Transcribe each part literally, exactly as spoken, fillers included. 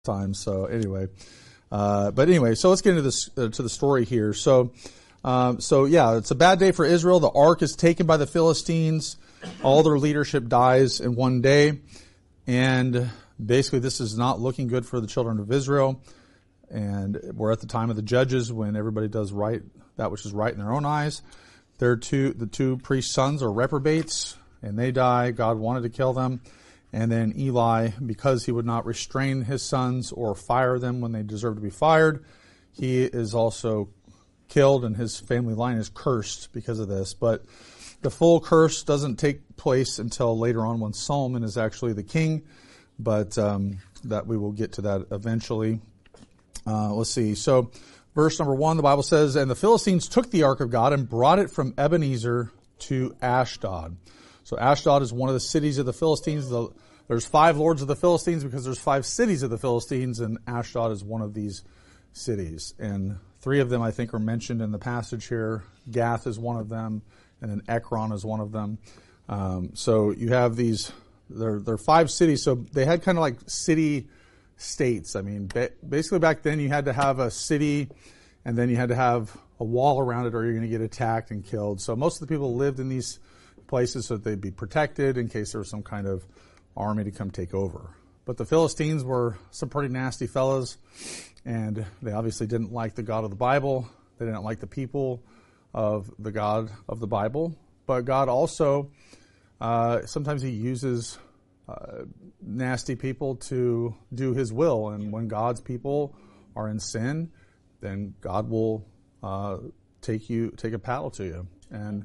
time. So anyway, uh, but anyway, so let's get into this uh, to the story here. So, um, so yeah, it's a bad day for Israel. The ark is taken by the Philistines. All their leadership dies in one day, and basically this is not looking good for the children of Israel. And we're at the time of the judges when everybody does right, that which is right in their own eyes. Their two, the two priest sons are reprobates, and they die. God wanted to kill them. And then Eli, because he would not restrain his sons or fire them when they deserve to be fired, he is also killed, and his family line is cursed because of this. But the full curse doesn't take place until later on when Solomon is actually the king, but um, that we will get to that eventually. Uh, let's see. So verse number one, the Bible says, "And the Philistines took the ark of God and brought it from Ebenezer to Ashdod." So Ashdod is one of the cities of the Philistines. The, there's five lords of the Philistines because there's five cities of the Philistines, and Ashdod is one of these cities. And three of them, I think, are mentioned in the passage here. Gath is one of them, and then Ekron is one of them. Um, so you have these, they're, they're five cities. So they had kind of like city states. I mean, ba- basically back then you had to have a city, and then you had to have a wall around it, or you're going to get attacked and killed. So most of the people lived in these places so that they'd be protected in case there was some kind of army to come take over. But the Philistines were some pretty nasty fellows, and they obviously didn't like the God of the Bible. They didn't like the people of the God of the Bible. But God also, uh, sometimes he uses uh, nasty people to do his will. And when God's people are in sin, then God will uh, take you, take a paddle to you. And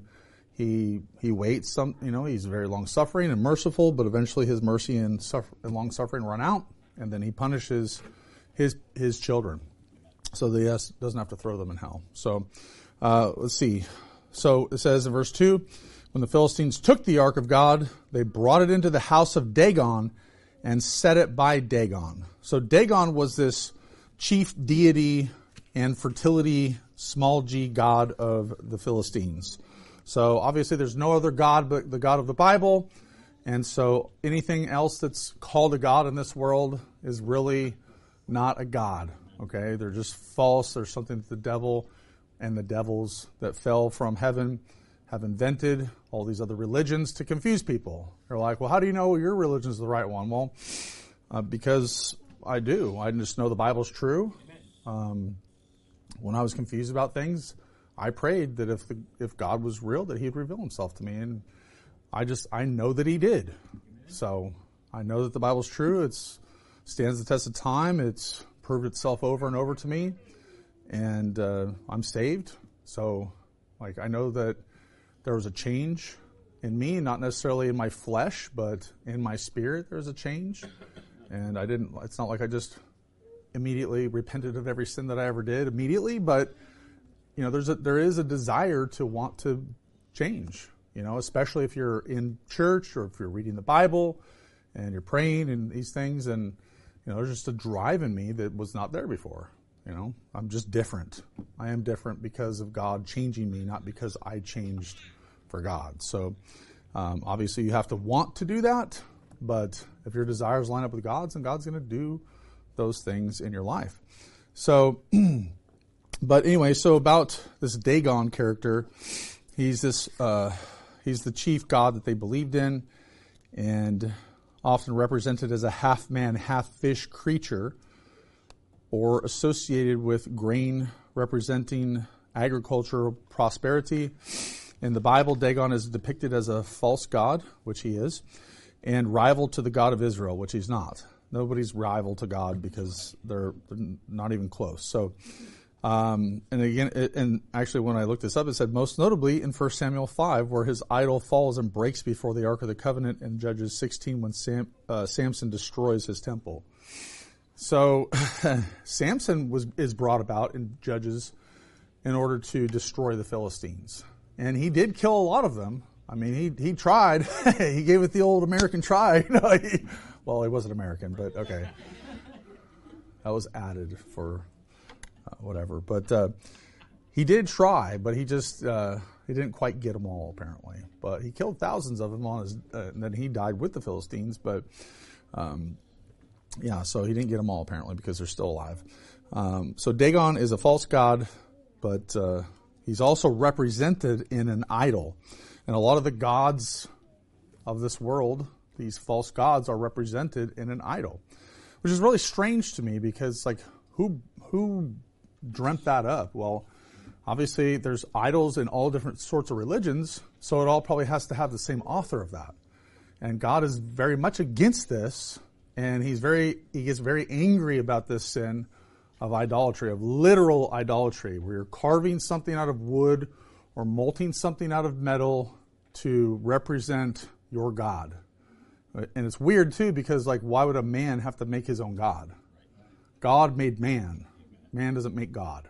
He he waits some, you know, he's very long suffering and merciful, but eventually his mercy and, suffer, and long suffering run out, and then he punishes his his children, so that he has, doesn't have to throw them in hell. So uh, let's see. So it says in verse two, "When the Philistines took the ark of God, they brought it into the house of Dagon and set it by Dagon." So Dagon was this chief deity and fertility, small g god of the Philistines. So obviously there's no other God but the God of the Bible. And so anything else that's called a God in this world is really not a God. Okay? They're just false. There's something that the devil and the devils that fell from heaven have invented, all these other religions, to confuse people. They're like, well, how do you know your religion is the right one? Well, uh, because I do. I just know the Bible's true. Um, when I was confused about things, I prayed that if the, if God was real, that he'd reveal himself to me. And I just, I know that he did. So I know that the Bible's true. It's stands the test of time. It's proved itself over and over to me. And, uh, I'm saved. So like, I know that there was a change in me, not necessarily in my flesh, but in my spirit, there's a change. And I didn't, it's not like I just immediately repented of every sin that I ever did immediately, but you know, there's a, there is a desire to want to change, you know, especially if you're in church or if you're reading the Bible and you're praying and these things. And, you know, there's just a drive in me that was not there before. You know, I'm just different. I am different because of God changing me, not because I changed for God. So, um, obviously you have to want to do that, but if your desires line up with God's, then God's going to do those things in your life. So, But anyway, so about this Dagon character, he's this, uh, he's the chief god that they believed in, and often represented as a half-man, half-fish creature, or associated with grain representing agricultural prosperity. In the Bible, Dagon is depicted as a false god, which he is, and rival to the God of Israel, which he's not. Nobody's rival to God because they're, they're not even close. So, Um, and again, it, and actually when I looked this up, it said most notably in First Samuel five, where his idol falls and breaks before the Ark of the Covenant, and Judges sixteen when Sam, uh, Samson destroys his temple. So Samson was is brought about in Judges in order to destroy the Philistines. And he did kill a lot of them. I mean, he he tried. He gave it the old American try. You know, he, well, he wasn't American, but okay. That was added for Uh, whatever, but uh, he did try, but he just uh, he didn't quite get them all apparently. But he killed thousands of them on his, uh, and then he died with the Philistines. But um, Yeah, so he didn't get them all apparently because they're still alive. Um, so Dagon is a false god, but uh, he's also represented in an idol. And a lot of the gods of this world, these false gods, are represented in an idol, which is really strange to me because, like, who who dreamt that up? Well, obviously there's idols in all different sorts of religions, so it all probably has to have the same author of that. And God is very much against this, and he's very he gets very angry about this sin of idolatry, of literal idolatry, where you're carving something out of wood or molting something out of metal to represent your God. And it's weird too, because like, why would a man have to make his own God? God made man. Man doesn't make God.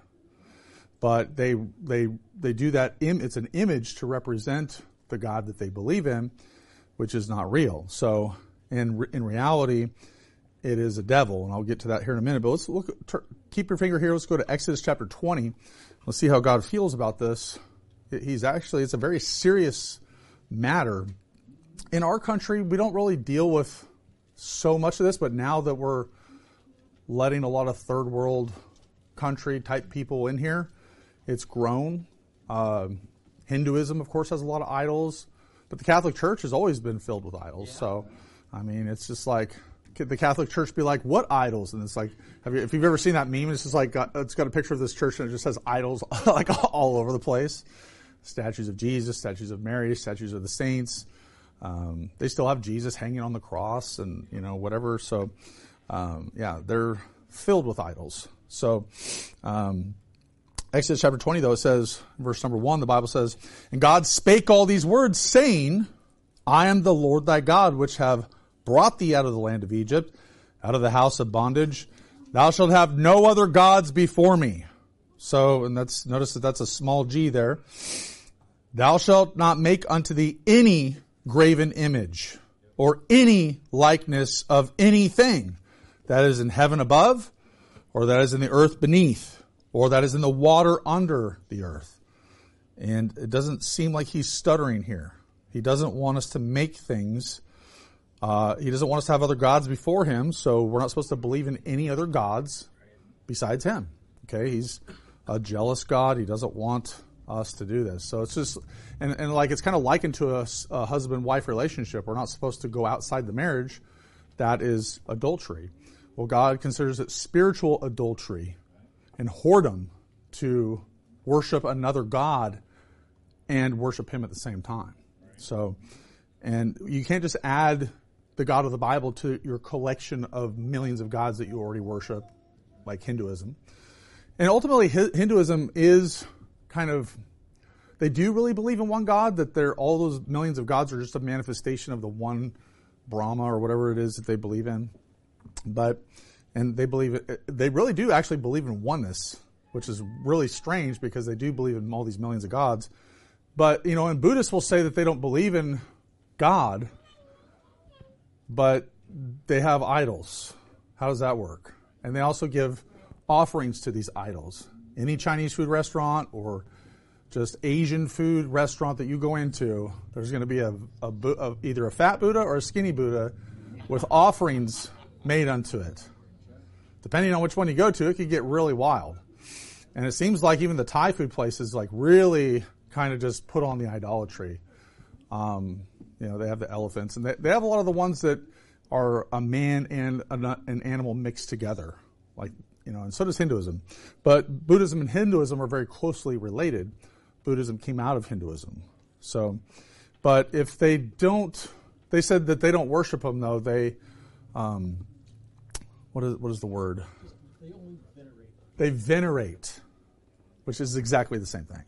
But they they they do that. Im- it's an image to represent the God that they believe in, which is not real. So in in reality, it is a devil, and I'll get to that here in a minute. But let's look. T- keep your finger here. Let's go to Exodus chapter twenty. Let's see how God feels about this. He's actually, it's a very serious matter. In our country, we don't really deal with so much of this, but now that we're letting a lot of third world country type people in here, it's grown. Uh, Hinduism, of course, has a lot of idols, but the Catholic Church has always been filled with idols. Yeah. So, I mean, it's just like, the Catholic Church be like, what idols? And it's like, have you, if you've ever seen that meme, it's just like, got, it's got a picture of this church and it just has idols like all over the place. Statues of Jesus, statues of Mary, statues of the saints. Um, they still have Jesus hanging on the cross and, you know, whatever. So, um, yeah, they're filled with idols. So, um, Exodus chapter twenty, though, it says, verse number one, the Bible says, and God spake all these words, saying, I am the Lord thy God, which have brought thee out of the land of Egypt, out of the house of bondage. Thou shalt have no other gods before me. So, and that's, notice that that's a small g there. Thou shalt not make unto thee any graven image, or any likeness of anything that is in heaven above, or that is in the earth beneath, or that is in the water under the earth. And it doesn't seem like he's stuttering here. He doesn't want us to make things. Uh, he doesn't want us to have other gods before him, so we're not supposed to believe in any other gods besides him. Okay, he's a jealous God. He doesn't want us to do this. So it's just, and, and like it's kind of likened to a, a husband-wife relationship. We're not supposed to go outside the marriage. That is adultery. Well, God considers it spiritual adultery and whoredom to worship another God and worship him at the same time. So, and you can't just add the God of the Bible to your collection of millions of gods that you already worship, like Hinduism. And ultimately, Hinduism is kind of, they do really believe in one God, that they're, all those millions of gods are just a manifestation of the one Brahma or whatever it is that they believe in. But, and they believe, it, they really do actually believe in oneness, which is really strange because they do believe in all these millions of gods. But, you know, and Buddhists will say that they don't believe in God, but they have idols. How does that work? And they also give offerings to these idols. Any Chinese food restaurant or just Asian food restaurant that you go into, there's going to be a, a, a either a fat Buddha or a skinny Buddha with offerings made unto it. Depending on which one you go to, it could get really wild. And it seems like even the Thai food places like really kind of just put on the idolatry. Um, you know, they have the elephants, and they, they have a lot of the ones that are a man and an, an animal mixed together, like, you know, and so does Hinduism. But Buddhism and Hinduism are very closely related. Buddhism came out of Hinduism. So, but if they don't, they said that they don't worship them, though. They, um, what is what is the word? They only venerate. They venerate, which is exactly the same thing.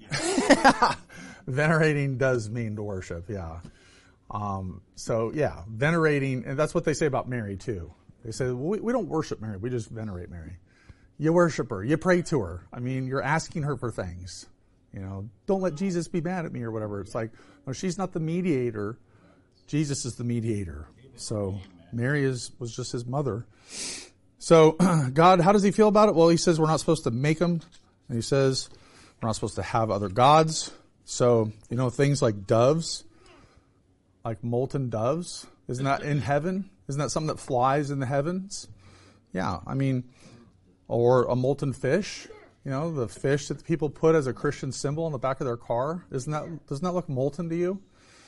Venerating does mean to worship, yeah. Um, so, yeah, venerating, and that's what they say about Mary, too. They say, well, we, we don't worship Mary, we just venerate Mary. You worship her, you pray to her. I mean, you're asking her for things. You know, don't let Jesus be mad at me or whatever. It's like, no, she's not the mediator. Jesus is the mediator. So, Mary is was just his mother. So, God, how does he feel about it? Well, he says we're not supposed to make them. And he says we're not supposed to have other gods. So, you know, things like doves, like molten doves, isn't that in heaven? Isn't that something that flies in the heavens? Yeah, I mean, or a molten fish. You know, the fish that people put as a Christian symbol on the back of their car. Isn't that, doesn't that look molten to you?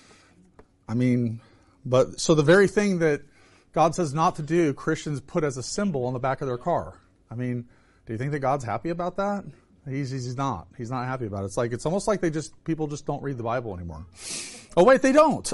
I mean, but, so the very thing that God says not to do, Christians put as a symbol on the back of their car. I mean, do you think that God's happy about that? He's, he's not. He's not happy about it. It's like, it's almost like they just, people just don't read the Bible anymore. Oh wait, they don't.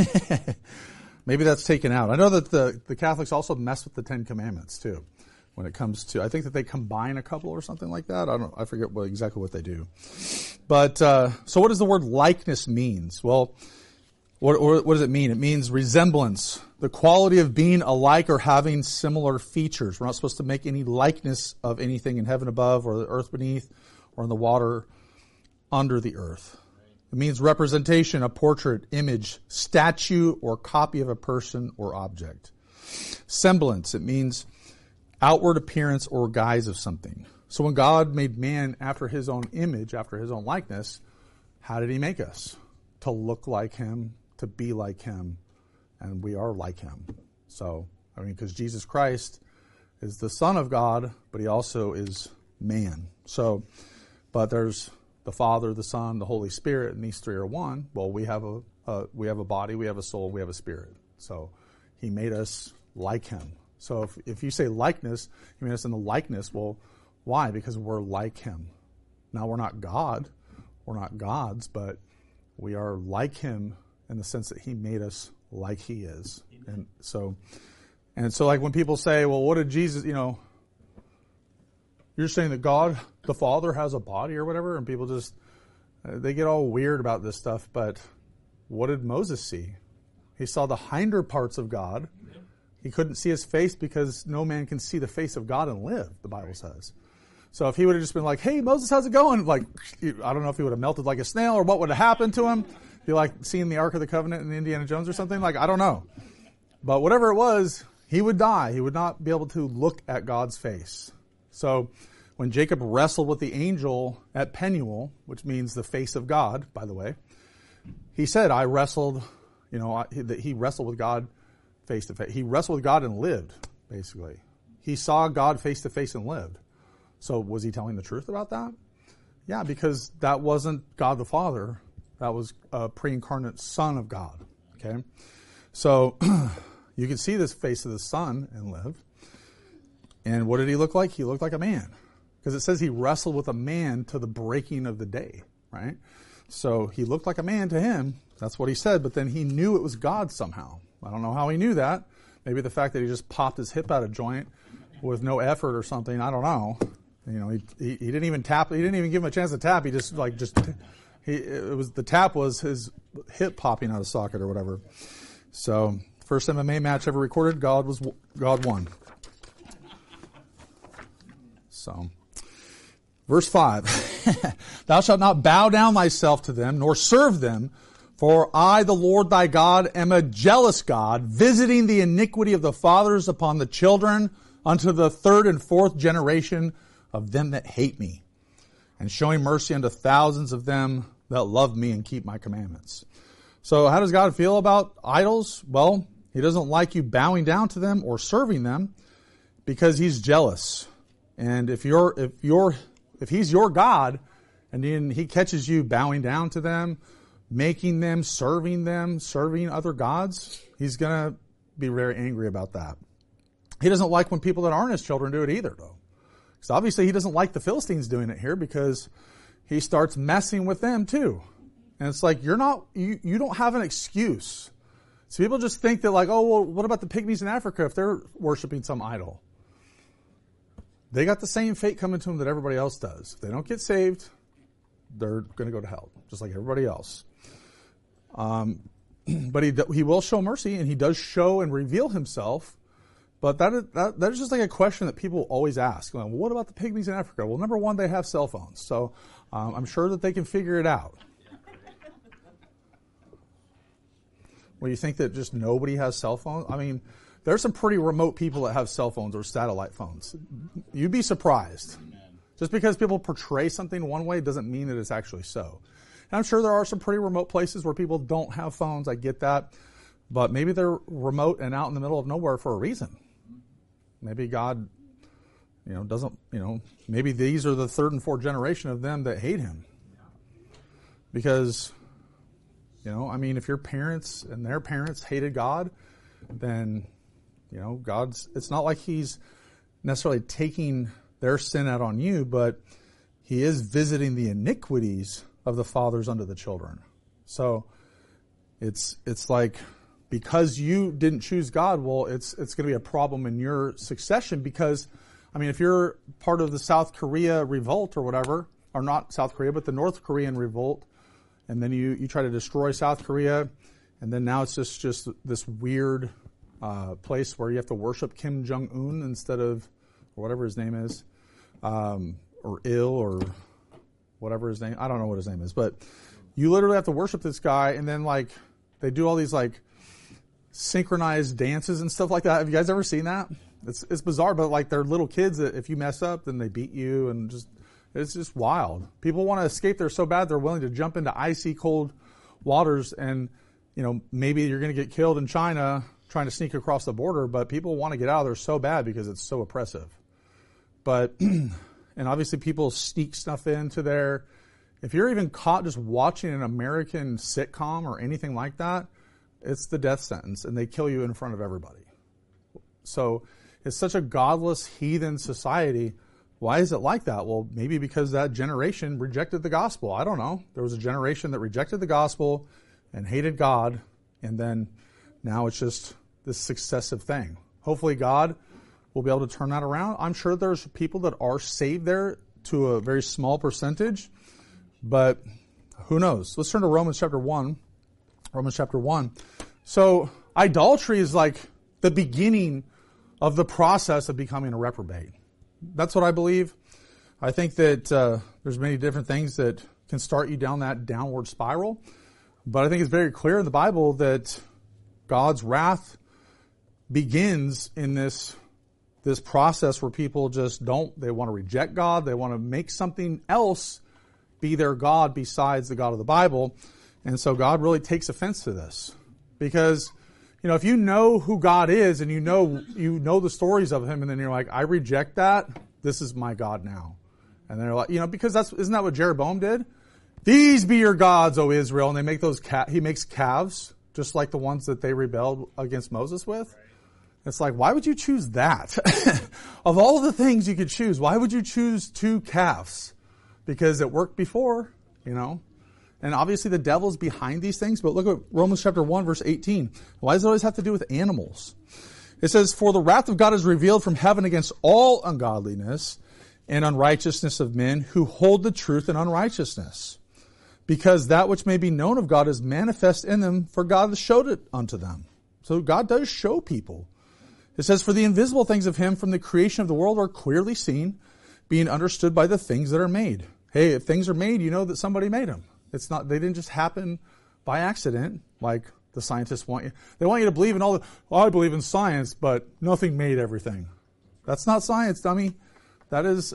Maybe that's taken out. I know that the, the Catholics also mess with the Ten Commandments too. When it comes to, I think that they combine a couple or something like that. I don't, I forget what, exactly what they do. But, uh, so what does the word likeness means? Well, what, what does it mean? It means resemblance, the quality of being alike or having similar features. We're not supposed to make any likeness of anything in heaven above or the earth beneath or in the water under the earth. It means representation, a portrait, image, statue, or copy of a person or object. Semblance, it means outward appearance or guise of something. So when God made man after his own image, after his own likeness, how did he make us? To look like him, to be like him, and we are like him. So, I mean, because Jesus Christ is the Son of God, but he also is man. So, but there's the Father, the Son, the Holy Spirit, and these three are one. Well, we have a, a we have a body, we have a soul, we have a spirit. So he made us like him. So if, if you say likeness, you mean us in the likeness. Well, why? Because we're like him. Now, we're not God. We're not gods, but we are like him in the sense that he made us like he is. Amen. And so, and so like when people say, well, what did Jesus, you know, you're saying that God, the Father, has a body or whatever, and people just, uh, they get all weird about this stuff, but what did Moses see? He saw the hinder parts of God. He couldn't see his face because no man can see the face of God and live, the Bible says. So if he would have just been like, hey, Moses, how's it going? Like, I don't know if he would have melted like a snail or what would have happened to him. Be like seeing the Ark of the Covenant in Indiana Jones or something. Like, I don't know. But whatever it was, he would die. He would not be able to look at God's face. So when Jacob wrestled with the angel at Penuel, which means the face of God, by the way, he said, I wrestled, you know, that he wrestled with God face to face. He wrestled with God and lived, basically. He saw God face to face and lived. So was he telling the truth about that? Yeah, because that wasn't God the Father. That was a pre-incarnate Son of God. Okay? So you can see this face of the Son and live. And what did he look like? He looked like a man. Because it says he wrestled with a man to the breaking of the day, right? So he looked like a man to him. That's what he said. But then he knew it was God somehow. I don't know how he knew that. Maybe the fact that he just popped his hip out of joint with no effort or something. I don't know. You know, he, he, he didn't even tap. He didn't even give him a chance to tap. He just like just he it was the tap was his hip popping out of socket or whatever. So first M M A match ever recorded. God was God won. So verse five, thou shalt not bow down thyself to them nor serve them. For I, the Lord thy God, am a jealous God, visiting the iniquity of the fathers upon the children unto the third and fourth generation of them that hate me, and showing mercy unto thousands of them that love me and keep my commandments. So how does God feel about idols? Well, he doesn't like you bowing down to them or serving them because he's jealous. And if you're, if you're, if he's your God and then he catches you bowing down to them, making them, serving them, serving other gods, he's going to be very angry about that. He doesn't like when people that aren't his children do it either, though. So obviously he doesn't like the Philistines doing it here because he starts messing with them too. And it's like, you're not, you, you don't have an excuse. So people just think that like, oh, well, what about the pygmies in Africa if they're worshiping some idol? They got the same fate coming to them that everybody else does. If they don't get saved, they're going to go to hell, just like everybody else. Um, but he he will show mercy, and he does show and reveal himself. But that is, that, that is just like a question that people always ask. Well, what about the pygmies in Africa? Well, number one, they have cell phones, so um, I'm sure that they can figure it out. Well, you think that just nobody has cell phones? I mean, there's some pretty remote people that have cell phones or satellite phones. You'd be surprised. Amen. Just because people portray something one way doesn't mean that it's actually so. And I'm sure there are some pretty remote places where people don't have phones. I get that. But maybe they're remote and out in the middle of nowhere for a reason. Maybe God, you know, doesn't, you know, maybe these are the third and fourth generation of them that hate him. Because, you know, I mean, if your parents and their parents hated God, then, you know, God's, it's not like he's necessarily taking their sin out on you, but he is visiting the iniquities of the fathers unto the children. So it's, it's like, because you didn't choose God, well, it's, it's going to be a problem in your succession because, I mean, if you're part of the South Korea revolt or whatever, or not South Korea, but the North Korean revolt, and then you, you try to destroy South Korea, and then now it's just, just this weird uh, place where you have to worship Kim Jong-un instead of, or whatever his name is, um, or Il, or whatever his name, I don't know what his name is, but you literally have to worship this guy, and then like, they do all these like synchronized dances and stuff like that. Have you guys ever seen that? It's it's bizarre, but like they're little kids that if you mess up, then they beat you, and just it's just wild. People want to escape there so bad they're willing to jump into icy cold waters, and you know maybe you're going to get killed in China trying to sneak across the border, but people want to get out of there so bad because it's so oppressive. But and obviously people sneak stuff into there. If you're even caught just watching an American sitcom or anything like that, it's the death sentence, and they kill you in front of everybody. So it's such a godless, heathen society. Why is it like that? Well, maybe because that generation rejected the gospel. I don't know. There was a generation that rejected the gospel and hated God, and then now it's just this successive thing. Hopefully God will be able to turn that around. I'm sure there's people that are saved there to a very small percentage, but who knows? Let's turn to Romans chapter one. Romans chapter one. So idolatry is like the beginning of the process of becoming a reprobate. That's what I believe. I think that uh, there's many different things that can start you down that downward spiral. But I think it's very clear in the Bible that God's wrath begins in this, this process where people just don't, they want to reject God. They want to make something else be their God besides the God of the Bible. And so God really takes offense to this. Because, you know, if you know who God is and you know you know the stories of him, and then you're like, I reject that, this is my God now. And they're like, you know, because that's, isn't that what Jeroboam did? These be your gods, O Israel. And they make those, ca- he makes calves, just like the ones that they rebelled against Moses with. It's like, why would you choose that? Of all the things you could choose, why would you choose two calves? Because it worked before, you know. And obviously the devil's behind these things, but look at Romans chapter one, verse eighteen. Why does it always have to do with animals? It says, for the wrath of God is revealed from heaven against all ungodliness and unrighteousness of men who hold the truth in unrighteousness. Because that which may be known of God is manifest in them, for God has showed it unto them. So God does show people. It says, for the invisible things of him from the creation of the world are clearly seen, being understood by the things that are made. Hey, if things are made, you know that somebody made them. It's not, they didn't just happen by accident, like the scientists want you. They want you to believe in all the, oh, I believe in science, but nothing made everything. That's not science, dummy. That is,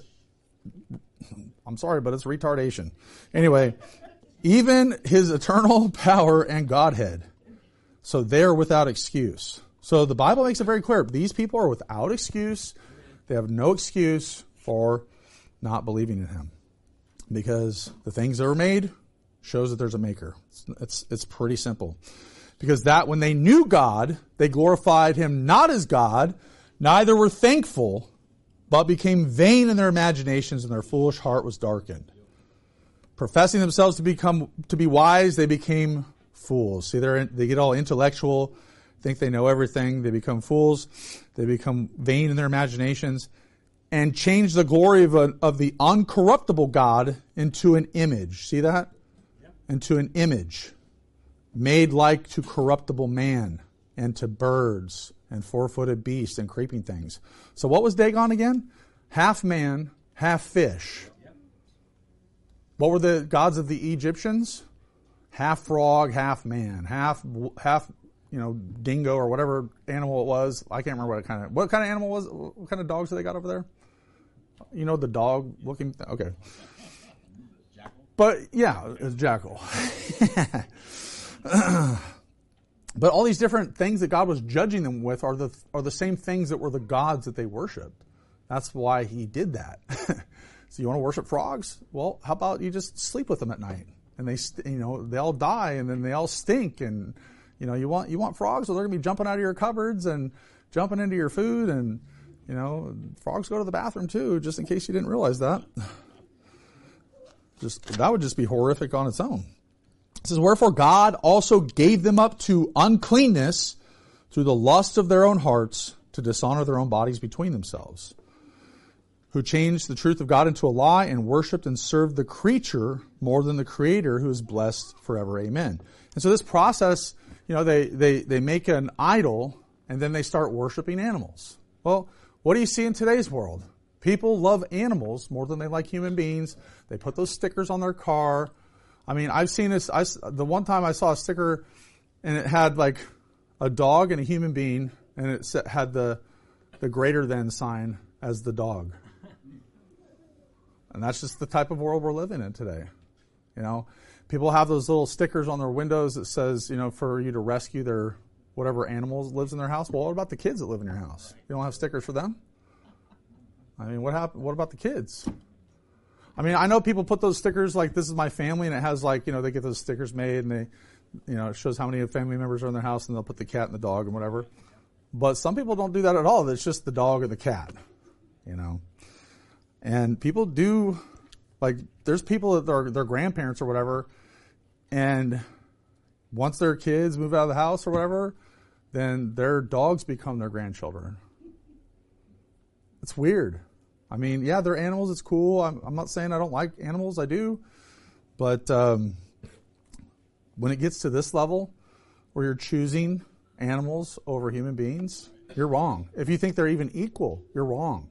I'm sorry, but it's retardation. Anyway, even his eternal power and Godhead. So they're without excuse. So the Bible makes it very clear. These people are without excuse. They have no excuse for not believing in him. Because the things that were made shows that there's a maker. It's, it's, it's pretty simple. Because that when they knew God, they glorified him not as God, neither were thankful, but became vain in their imaginations, and their foolish heart was darkened. Professing themselves to become to be wise, they became fools. See, they they get all intellectual, think they know everything. They become fools. They become vain in their imaginations, and change the glory of, a, of the uncorruptible God into an image. See that? Yep. Into an image made like to corruptible man, and to birds, and four-footed beasts, and creeping things. So what was Dagon again? Half man, half fish. Yep. What were the gods of the Egyptians? Half frog, half man, half half you know dingo or whatever animal it was. I can't remember what kind of what kind of animal was. What kind of dogs do they got over there? You know the dog looking. Th- okay, but yeah, it's jackal. But all these different things that God was judging them with are the are the same things that were the gods that they worshipped. That's why he did that. So you want to worship frogs? Well, how about you just sleep with them at night? And they, you know, they all die and then they all stink. And, you know, you want, you want frogs? Well, they're going to be jumping out of your cupboards and jumping into your food. And, you know, frogs go to the bathroom too, just in case you didn't realize that. Just, that would just be horrific on its own. It says, wherefore God also gave them up to uncleanness through the lust of their own hearts to dishonor their own bodies between themselves, who changed the truth of God into a lie and worshipped and served the creature more than the Creator, who is blessed forever. Amen. And so this process, you know, they, they, they make an idol and then they start worshiping animals. Well, what do you see in today's world? People love animals more than they like human beings. They put those stickers on their car. I mean, I've seen this. I, the one time I saw a sticker and it had like a dog and a human being and it had the, the greater than sign as the dog. And that's just the type of world we're living in today. You know, people have those little stickers on their windows that says, you know, for you to rescue their whatever animals lives in their house. Well, what about the kids that live in your house? You don't have stickers for them? I mean, what happened? What about the kids? I mean, I know people put those stickers like, this is my family, and it has like, you know, they get those stickers made and they, you know, it shows how many family members are in their house and they'll put the cat and the dog and whatever. But some people don't do that at all. It's just the dog and the cat, you know. And people do, like, there's people that are their grandparents or whatever, and once their kids move out of the house or whatever, then their dogs become their grandchildren. It's weird. I mean, yeah, they're animals. It's cool. I'm, I'm not saying I don't like animals. I do. But um, when it gets to this level where you're choosing animals over human beings, you're wrong. If you think they're even equal, you're wrong.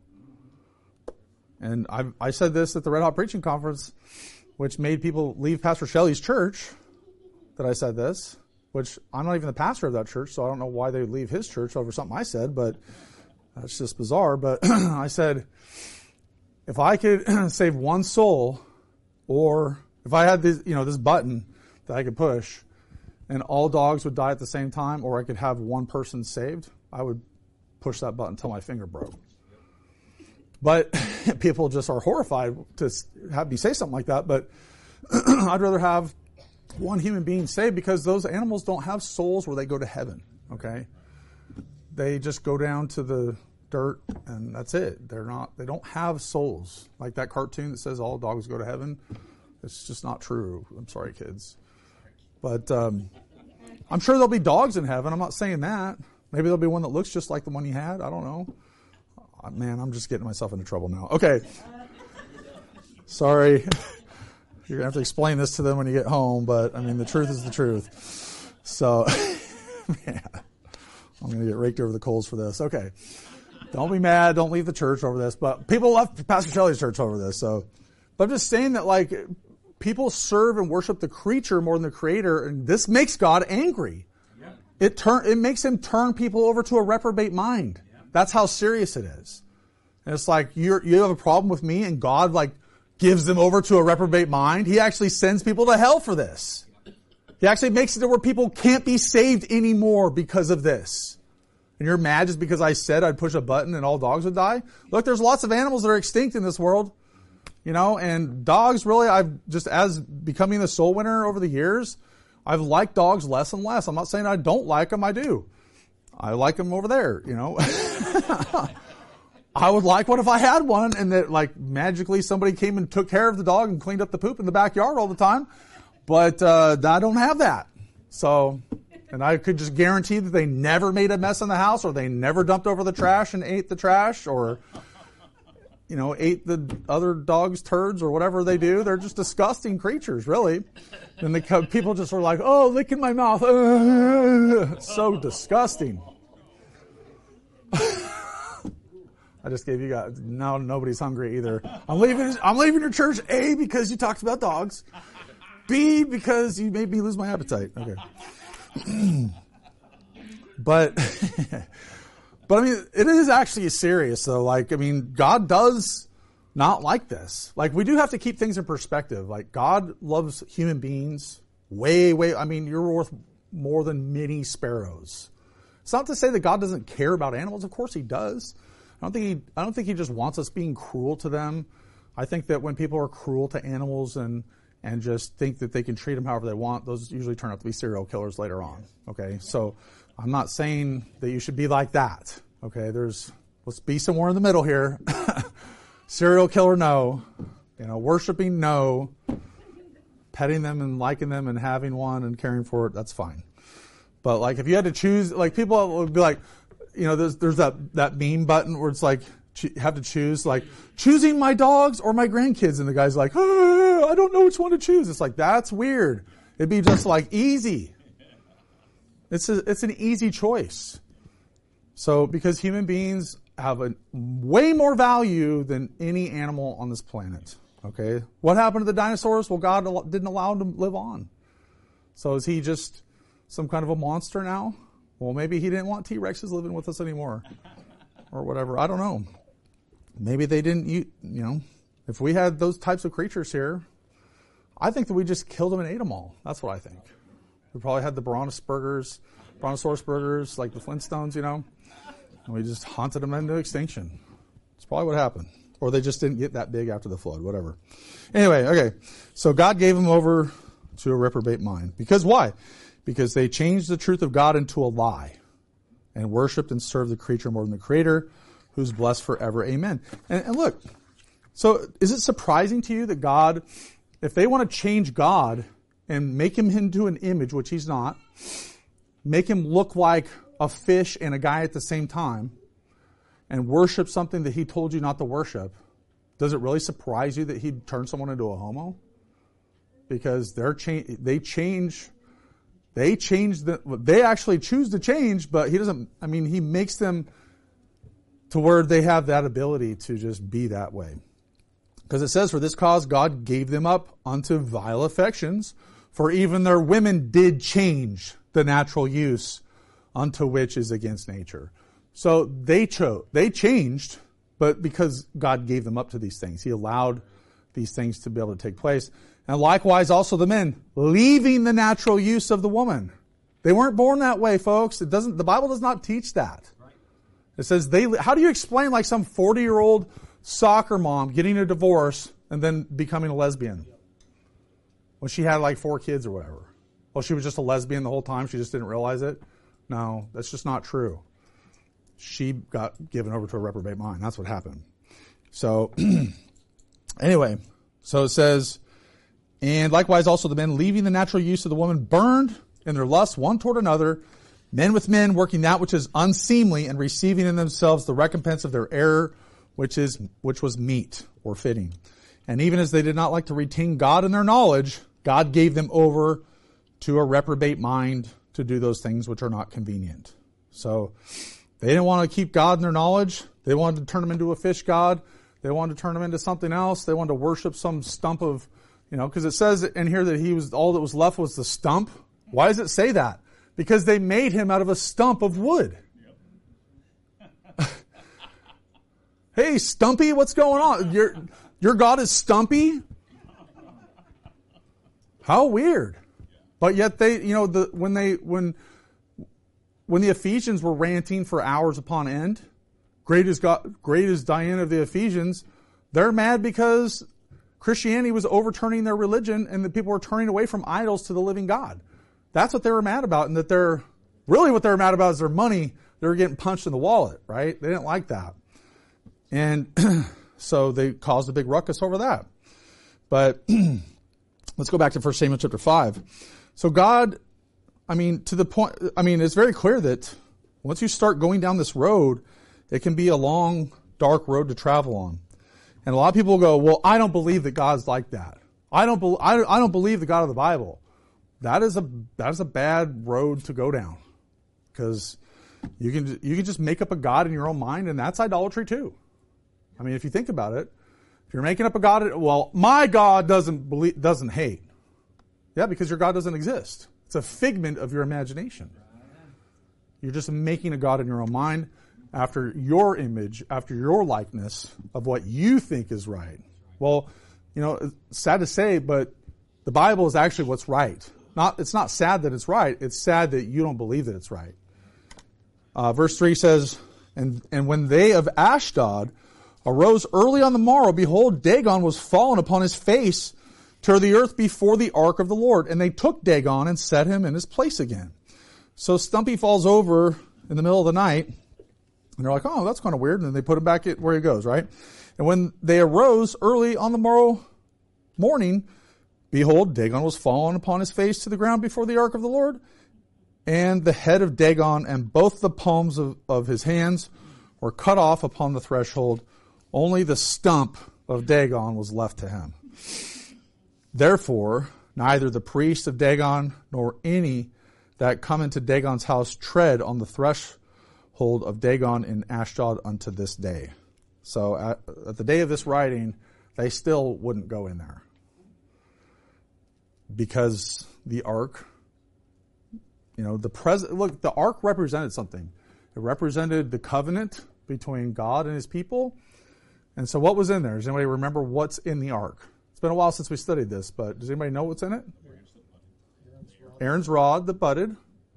And I, I said this at the Red Hot Preaching Conference, which made people leave Pastor Shelley's church, that I said this, which I'm not even the pastor of that church, so I don't know why they would leave his church over something I said, but that's just bizarre. But I said, if I could save one soul, or if I had this, you know, this button that I could push, and all dogs would die at the same time, or I could have one person saved, I would push that button until my finger broke. But people just are horrified to have me say something like that. But I'd rather have one human being saved, because those animals don't have souls where they go to heaven. Okay, they just go down to the dirt and that's it. They're not. They don't have souls like that cartoon that says all dogs go to heaven. It's just not true. I'm sorry, kids. But um, I'm sure there'll be dogs in heaven. I'm not saying that. Maybe there'll be one that looks just like the one you had. I don't know. Man, I'm just getting myself into trouble now. Okay. Sorry. You're going to have to explain this to them when you get home, but, I mean, the truth is the truth. So, man, I'm going to get raked over the coals for this. Okay. Don't be mad. Don't leave the church over this. But people left Pastor Shelley's church over this. So, but I'm just saying that, like, people serve and worship the creature more than the Creator, and this makes God angry. Yeah. It turn it makes him turn people over to a reprobate mind. That's how serious it is. And it's like, you're, you have a problem with me, and God, like, gives them over to a reprobate mind. He actually sends people to hell for this. He actually makes it to where people can't be saved anymore because of this. And you're mad just because I said I'd push a button and all dogs would die? Look, there's lots of animals that are extinct in this world. You know, and dogs, really, I've just, as becoming the soul winner over the years, I've liked dogs less and less. I'm not saying I don't like them. I do. I like them over there, you know. I would like one if I had one, and that, like, magically somebody came and took care of the dog and cleaned up the poop in the backyard all the time. But uh, I don't have that. So, and I could just guarantee that they never made a mess in the house, or they never dumped over the trash and ate the trash, or, you know, ate the other dog's turds or whatever they do. They're just disgusting creatures, really. And the people just are like, oh, lick in my mouth. Uh, so disgusting. I just gave you guys, now nobody's hungry either. I'm leaving, I'm leaving your church, A, because you talked about dogs. B, because you made me lose my appetite. Okay. But, but I mean, it is actually serious though. Like, I mean, God does not like this. Like, we do have to keep things in perspective. Like, God loves human beings way, way, I mean, you're worth more than many sparrows. It's not to say that God doesn't care about animals. Of course he does. I don't think he, I don't think he just wants us being cruel to them. I think that when people are cruel to animals and, and just think that they can treat them however they want, those usually turn out to be serial killers later on. Okay. So I'm not saying that you should be like that. Okay. There's, let's be somewhere in the middle here. Serial killer, no. You know, worshiping, no. Petting them and liking them and having one and caring for it, that's fine. But like if you had to choose, like people would be like, you know, there's there's that, that meme button where it's like, you have to choose, like, choosing my dogs or my grandkids. And the guy's like, oh, I don't know which one to choose. It's like, that's weird. It'd be just like easy. It's a, it's an easy choice. So because human beings have a way more value than any animal on this planet. Okay. What happened to the dinosaurs? Well, God didn't allow them to live on. So is he just some kind of a monster now? Well, maybe he didn't want T-Rexes living with us anymore or whatever. I don't know. Maybe they didn't, you, you know, if we had those types of creatures here, I think that we just killed them and ate them all. That's what I think. We probably had the Brontosaurus, Brontosaurus burgers, like the Flintstones, you know, and we just hunted them into extinction. That's probably what happened. Or they just didn't get that big after the flood, whatever. Anyway, okay. So God gave them over to a reprobate mind. Because why? Because they changed the truth of God into a lie and worshiped and served the creature more than the Creator, who's blessed forever. Amen. And, and look, so is it surprising to you that God, if they want to change God and make him into an image, which he's not, make him look like a fish and a guy at the same time, and worship something that he told you not to worship, does it really surprise you that he'd turn someone into a homo? Because they're cha- they change, they change the, they actually choose to change, but he doesn't, I mean, he makes them to where they have that ability to just be that way. Because it says, for this cause God gave them up unto vile affections, for even their women did change the natural use unto which is against nature. So they chose, they changed, but because God gave them up to these things, he allowed these things to be able to take place. And likewise also the men, leaving the natural use of the woman. They weren't born that way, folks. It doesn't, the Bible does not teach that. It says they, how do you explain like some forty year old soccer mom getting a divorce and then becoming a lesbian? When she had like four kids or whatever. Well, she was just a lesbian the whole time. She just didn't realize it. No, that's just not true. She got given over to a reprobate mind. That's what happened. So, anyway, so it says, and likewise also the men, leaving the natural use of the woman, burned in their lust one toward another, men with men, working that which is unseemly, and receiving in themselves the recompense of their error, which is which was meet or fitting. And even as they did not like to retain God in their knowledge, God gave them over to a reprobate mind to do those things which are not convenient. So they didn't want to keep God in their knowledge. They wanted to turn him into a fish god. They wanted to turn him into something else. They wanted to worship some stump of, you know, because it says in here that he was, all that was left was the stump. Why does it say that? Because they made him out of a stump of wood. Yep. Hey, Stumpy, what's going on? Your, your God is Stumpy? How weird. But yet they, you know, the, when they, when, when the Ephesians were ranting for hours upon end, great is God, great is Diana of the Ephesians, they're mad because Christianity was overturning their religion and the people were turning away from idols to the living God. That's what they were mad about, and that they're, really what they were mad about is their money. They were getting punched in the wallet, right? They didn't like that. And so they caused a big ruckus over that. But let's go back to First Samuel chapter five. So God, I mean, to the point, I mean, it's very clear that once you start going down this road, it can be a long, dark road to travel on. And a lot of people go, well, I don't believe that God's like that. I don't, be, I, I don't believe the God of the Bible. That is a, that is a bad road to go down. Because you can, you can just make up a God in your own mind, and that's idolatry too. I mean, if you think about it, if you're making up a God, well, my God doesn't believe, doesn't hate. Yeah, because your God doesn't exist. It's a figment of your imagination. You're just making a God in your own mind after your image, after your likeness of what you think is right. Well, you know, it's sad to say, but the Bible is actually what's right. not, it's not sad that it's right. It's sad that you don't believe that it's right. Uh, verse three says, and, and when they of Ashdod arose early on the morrow, behold, Dagon was fallen upon his face to the earth before the ark of the Lord. And they took Dagon and set him in his place again. So Stumpy falls over in the middle of the night, and they're like, oh, that's kind of weird. And then they put him back at where he goes, right? And when they arose early on the morrow morning, behold, Dagon was fallen upon his face to the ground before the ark of the Lord. And the head of Dagon and both the palms of, of his hands were cut off upon the threshold. Only the stump of Dagon was left to him. Therefore, neither the priest of Dagon nor any that come into Dagon's house tread on the threshold of Dagon in Ashdod unto this day. So at, at the day of this writing, they still wouldn't go in there. Because the ark, you know, the pres- look, the ark represented something. It represented the covenant between God and his people. And so what was in there? Does anybody remember what's in the ark? It's been a while since we studied this, but does anybody know what's in it? Aaron's rod that budded,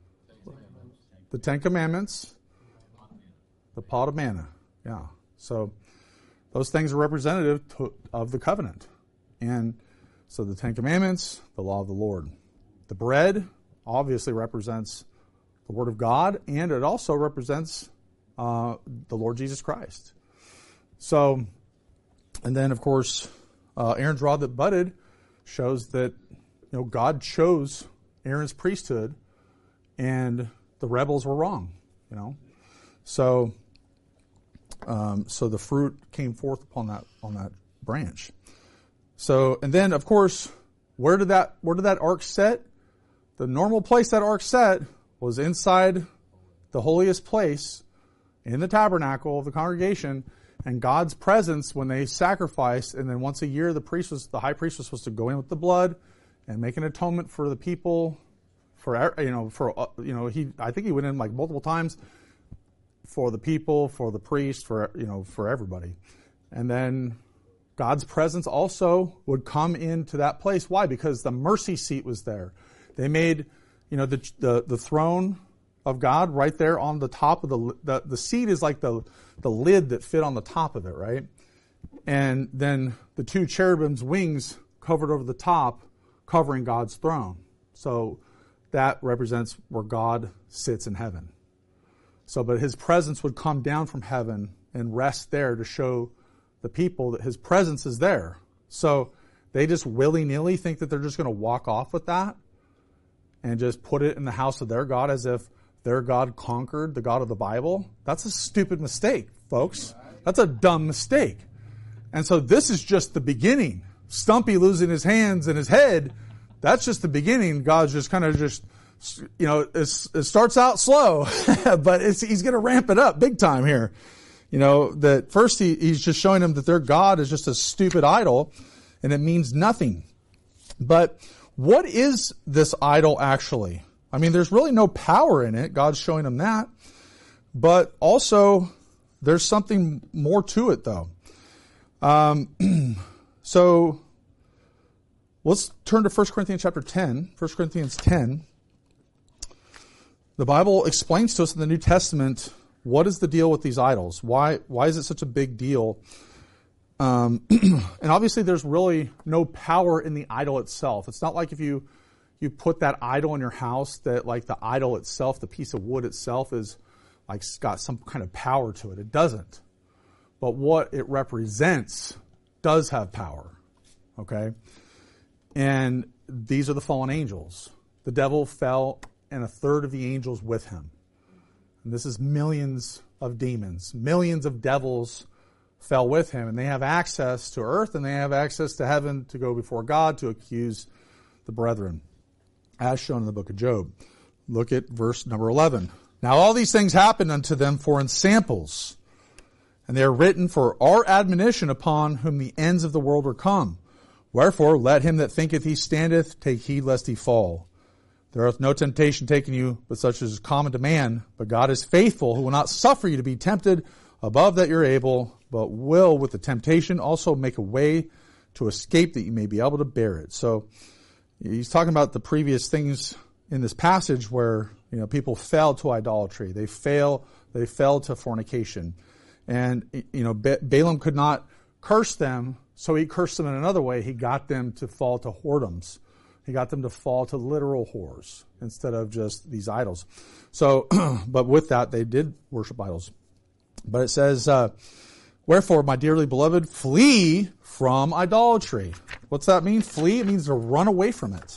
the Ten Commandments, the pot of manna. Yeah. So those things are representative to, of the covenant. And so the Ten Commandments, the law of the Lord. The bread obviously represents the Word of God, and it also represents uh, the Lord Jesus Christ. So, and then of course, uh, Aaron's rod that budded shows that, you know, God chose Aaron's priesthood, and the rebels were wrong, you know. So, um, so the fruit came forth upon that on that branch. So, and then of course, where did that where did that ark set? The normal place that ark set was inside the holiest place in the tabernacle of the congregation, and God's presence when they sacrificed, and then once a year the priest was the high priest was supposed to go in with the blood and make an atonement for the people, for you know, for you know, he I think he went in like multiple times for the people, for the priest, for you know, for everybody. And then God's presence also would come into that place. Why? Because the mercy seat was there. They made, you know, the the, the throne of God right there on the top of the the the seat is like the the lid that fit on the top of it, right? And then the two cherubims' wings covered over the top, covering God's throne. So that represents where God sits in heaven. So, but his presence would come down from heaven and rest there to show the people that his presence is there. So they just willy-nilly think that they're just going to walk off with that and just put it in the house of their God as if their God conquered the God of the Bible. That's a stupid mistake, folks. That's a dumb mistake. And so this is just the beginning. Stumpy losing his hands and his head, that's just the beginning. God's just kind of just, you know, it's, it starts out slow, but it's, he's going to ramp it up big time here. You know, that first he, he's just showing them that their God is just a stupid idol and it means nothing. But what is this idol actually? I mean, there's really no power in it. God's showing them that. But also, there's something more to it, though. Um, so, let's turn to First Corinthians chapter ten. First Corinthians ten. The Bible explains to us in the New Testament what is the deal with these idols. Why, why is it such a big deal? Um, and obviously, there's really no power in the idol itself. It's not like if you you put that idol in your house that like the idol itself, the piece of wood itself is like got some kind of power to it. It doesn't. But what it represents does have power. Okay? And these are the fallen angels. The devil fell and a third of the angels with him. And this is millions of demons. Millions of devils fell with him. And they have access to earth and they have access to heaven to go before God to accuse the brethren, as shown in the book of Job. Look at verse number eleven. Now all these things happened unto them for in samples, and they are written for our admonition upon whom the ends of the world are come. Wherefore let him that thinketh he standeth take heed lest he fall. There hath no temptation taken you, but such as is common to man. But God is faithful, who will not suffer you to be tempted above that you're able, but will with the temptation also make a way to escape that you may be able to bear it. So, he's talking about the previous things in this passage where, you know, people fell to idolatry. They fail, they fell to fornication. And, you know, ba- Balaam could not curse them, so he cursed them in another way. He got them to fall to whoredoms. He got them to fall to literal whores instead of just these idols. So, but with that, they did worship idols. But it says, uh, wherefore, my dearly beloved, flee from idolatry. What's that mean? Flee? It means to run away from it.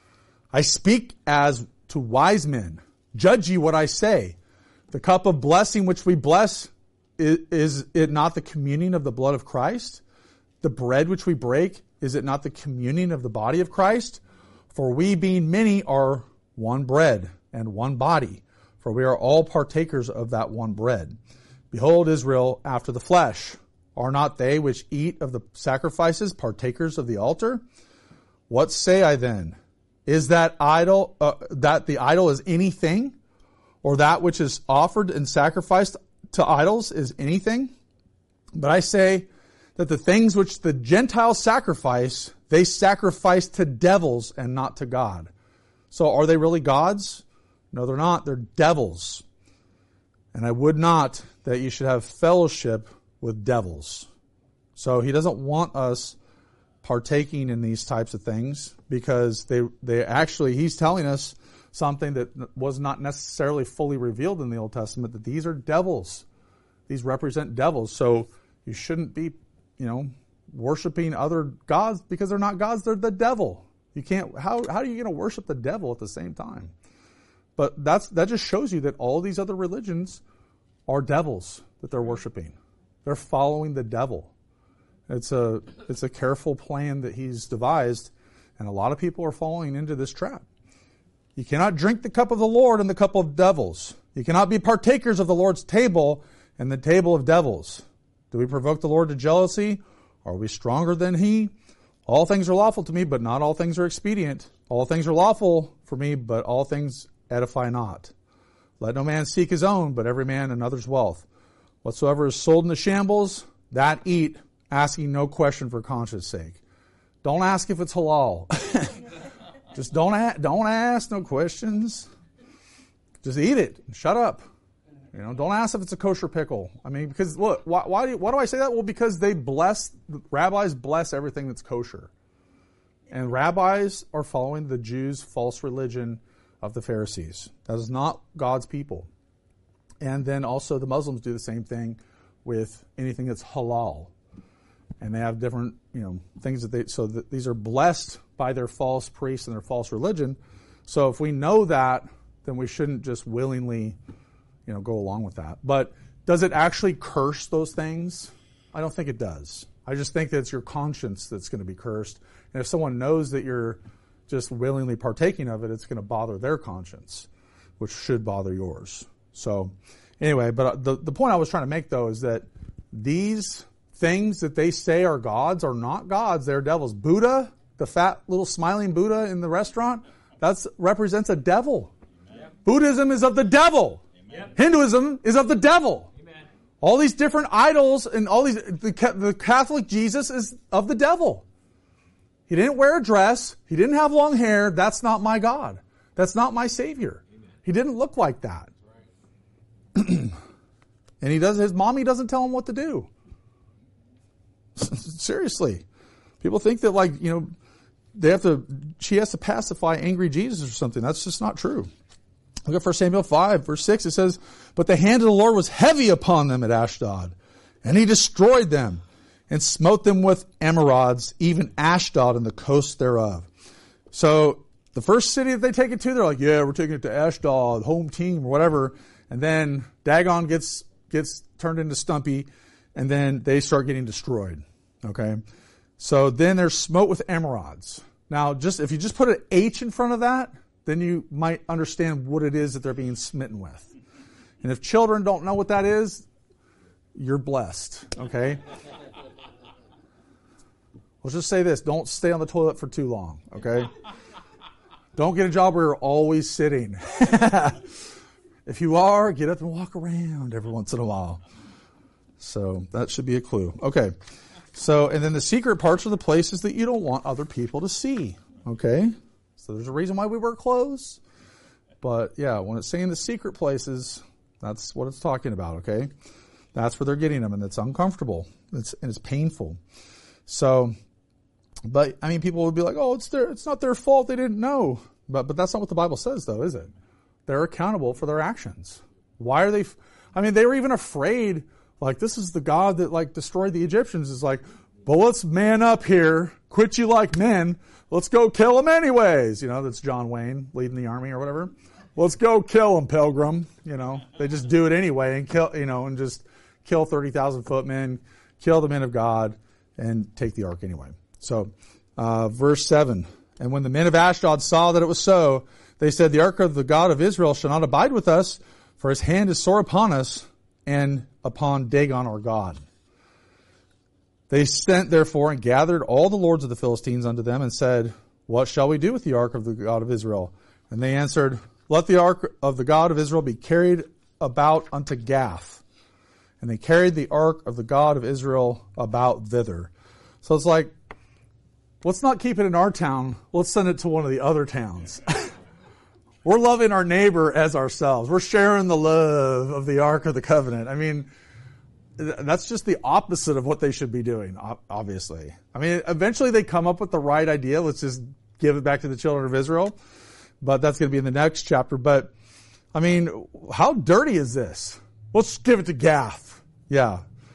I speak as to wise men. Judge ye what I say. The cup of blessing which we bless, is, is it not the communion of the blood of Christ? The bread which we break, is it not the communion of the body of Christ? For we being many are one bread and one body, for we are all partakers of that one bread. Behold, Israel after the flesh. Are not they which eat of the sacrifices partakers of the altar? What say I then? Is that idol, uh, that the idol is anything? Or that which is offered and sacrificed to idols is anything? But I say that the things which the Gentiles sacrifice, they sacrifice to devils and not to God. So are they really gods? No, they're not. They're devils. And I would not that you should have fellowship with devils. So he doesn't want us partaking in these types of things because they they actually, he's telling us something that was not necessarily fully revealed in the Old Testament, that these are devils. These represent devils. So you shouldn't be, you know, worshiping other gods because they're not gods, they're the devil. You can't, how, how are you going to worship the devil at the same time? But that's, that just shows you that all these other religions are devils that they're worshiping. They're following the devil. It's a, it's a careful plan that he's devised, and a lot of people are falling into this trap. You cannot drink the cup of the Lord and the cup of devils. You cannot be partakers of the Lord's table and the table of devils. Do we provoke the Lord to jealousy? Are we stronger than he? All things are lawful to me, but not all things are expedient. All things are lawful for me, but all things edify not. Let no man seek his own, but every man another's wealth. Whatsoever is sold in the shambles, that eat, asking no question for conscience sake. Don't ask if it's halal. Just don't a- don't ask no questions. Just eat it. Shut up. You know, don't ask if it's a kosher pickle. I mean, because look, why, why do you, why do I say that? Well, because they bless, rabbis bless everything that's kosher. And rabbis are following the Jews' false religion of the Pharisees. That is not God's people. And then also the Muslims do the same thing with anything that's halal. And they have different, you know, things that they, so that these are blessed by their false priests and their false religion. So if we know that, then we shouldn't just willingly, you know, go along with that. But does it actually curse those things? I don't think it does. I just think that it's your conscience that's going to be cursed. And if someone knows that you're just willingly partaking of it, it's going to bother their conscience, which should bother yours. So anyway, but the, the point I was trying to make, though, is that these things that they say are gods are not gods. They're devils. Buddha, the fat little smiling Buddha in the restaurant, that represents a devil. Amen. Buddhism is of the devil. Amen. Hinduism is of the devil. Amen. All these different idols and all these, the, the Catholic Jesus is of the devil. He didn't wear a dress. He didn't have long hair. That's not my God. That's not my Savior. Amen. He didn't look like that. Right. And he does, his mommy doesn't tell him what to do. Seriously. People think that, like, you know, they have to, she has to pacify angry Jesus or something. That's just not true. Look at First Samuel five, verse six. It says, but the hand of the Lord was heavy upon them at Ashdod, and he destroyed them and smote them with emerods, even Ashdod and the coast thereof. So the first city that they take it to, they're like, yeah, we're taking it to Ashdod, home team, or whatever. And then Dagon gets gets turned into Stumpy, and then they start getting destroyed. Okay? So then they're smote with emerods. Now, just if you just put an H in front of that, then you might understand what it is that they're being smitten with. And if children don't know what that is, you're blessed. Okay? Let's just say this. Don't stay on the toilet for too long. Okay? Don't get a job where you're always sitting. If you are, get up and walk around every once in a while. So that should be a clue. Okay. So, and then the secret parts are the places that you don't want other people to see. Okay? So there's a reason why we wear clothes. But yeah, when it's saying the secret places, that's what it's talking about, okay? That's where they're getting them, and it's uncomfortable. It's, and it's painful. So, but, I mean, people would be like, oh, it's their, it's not their fault, they didn't know. But, but that's not what the Bible says, though, is it? They're accountable for their actions. Why are they, f- I mean, they were even afraid, like, this is the God that, like, destroyed the Egyptians. Is like, but let's man up here, quit you like men, let's go kill them anyways. You know, that's John Wayne leading the army or whatever. Let's go kill them, Pilgrim. You know, they just do it anyway and kill, you know, and just kill thirty thousand footmen, kill the men of God, and take the ark anyway. So, uh, verse seven. And when the men of Ashdod saw that it was so, they said, the ark of the God of Israel shall not abide with us, for his hand is sore upon us and upon Dagon our God. They sent therefore and gathered all the lords of the Philistines unto them and said, what shall we do with the ark of the God of Israel? And they answered, let the ark of the God of Israel be carried about unto Gath. And they carried the ark of the God of Israel about thither. So it's like, let's not keep it in our town. Let's send it to one of the other towns. We're loving our neighbor as ourselves. We're sharing the love of the Ark of the Covenant. I mean, that's just the opposite of what they should be doing, obviously. I mean, eventually they come up with the right idea. Let's just give it back to the children of Israel. But that's going to be in the next chapter. But, I mean, how dirty is this? Let's give it to Gath. Yeah.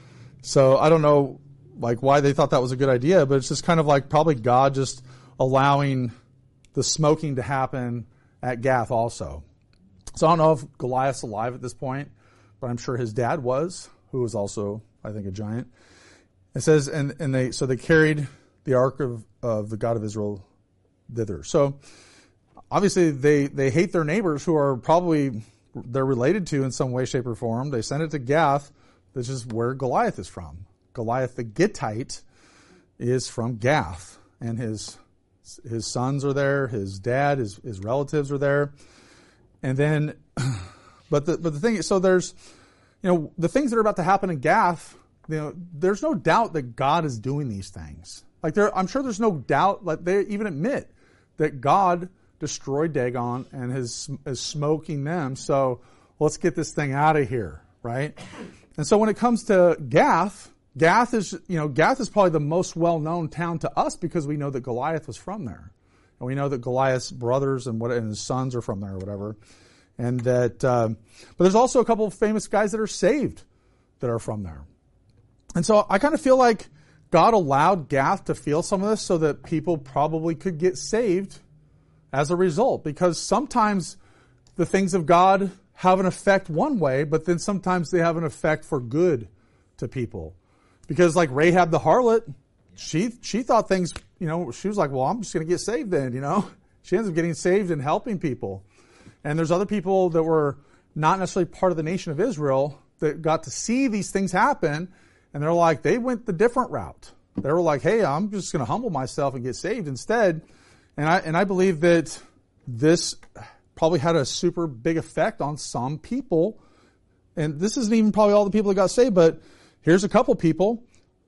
So, I don't know, like, why they thought that was a good idea, but it's just kind of like probably God just allowing the smoking to happen at Gath also. So I don't know if Goliath's alive at this point, but I'm sure his dad was, who was also, I think, a giant. It says, and, and they, so they carried the ark of, of the God of Israel thither. So obviously they, they hate their neighbors who are probably, they're related to in some way, shape, or form. They send it to Gath. This is where Goliath is from. Goliath the Gittite is from Gath, and his his sons are there, his dad, his his relatives are there, and then, but the but the thing is, so there's, you know, the things that are about to happen in Gath, you know, there's no doubt that God is doing these things. Like there, I'm sure there's no doubt, like they even admit that God destroyed Dagon and is is smoking them. So let's get this thing out of here, right? And so when it comes to Gath. Gath is, you know, Gath is probably the most well-known town to us because we know that Goliath was from there. And we know that Goliath's brothers and what, and his sons are from there or whatever. And that, um, but there's also a couple of famous guys that are saved that are from there. And so I kind of feel like God allowed Gath to feel some of this so that people probably could get saved as a result. Because sometimes the things of God have an effect one way, but then sometimes they have an effect for good to people. Because like Rahab the harlot, she she thought things, you know, she was like, well, I'm just going to get saved then, you know. She ends up getting saved and helping people. And there's other people that were not necessarily part of the nation of Israel that got to see these things happen, and they're like, they went the different route. They were like, hey, I'm just going to humble myself and get saved instead. And I and I believe that this probably had a super big effect on some people. And this isn't even probably all the people that got saved, but here's a couple people.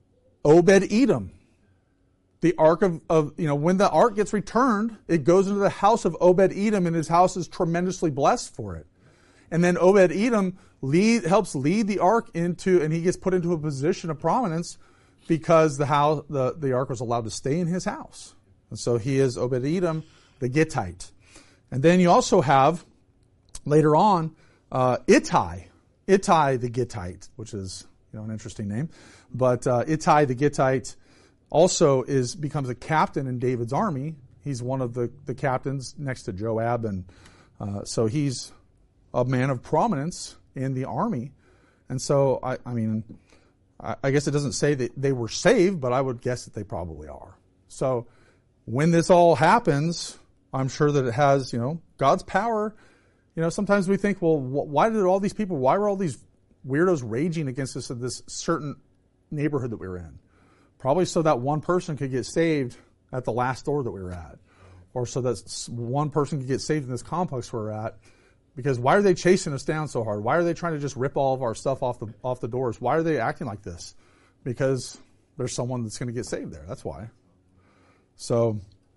Obed-Edom. The ark of, of, you know, when the ark gets returned, it goes into the house of Obed-Edom, and his house is tremendously blessed for it. And then Obed-Edom lead, helps lead the ark into, and he gets put into a position of prominence because the house, the, the ark was allowed to stay in his house. And so he is Obed-Edom, the Gittite. And then you also have, later on, uh, Ittai. Ittai the Gittite, which is, you know, an interesting name. But uh, Ittai the Gittite also is becomes a captain in David's army. He's one of the, the captains next to Joab. And uh, so he's a man of prominence in the army. And so, I, I mean, I, I guess it doesn't say that they were saved, but I would guess that they probably are. So when this all happens, I'm sure that it has, you know, God's power. You know, sometimes we think, well, why did all these people, why were all these weirdos raging against us in this certain neighborhood that we were in? Probably so that one person could get saved at the last door that we were at. Or so that one person could get saved in this complex we're at. Because why are they chasing us down so hard? Why are they trying to just rip all of our stuff off the off the doors? Why are they acting like this? Because there's someone that's going to get saved there. That's why. So,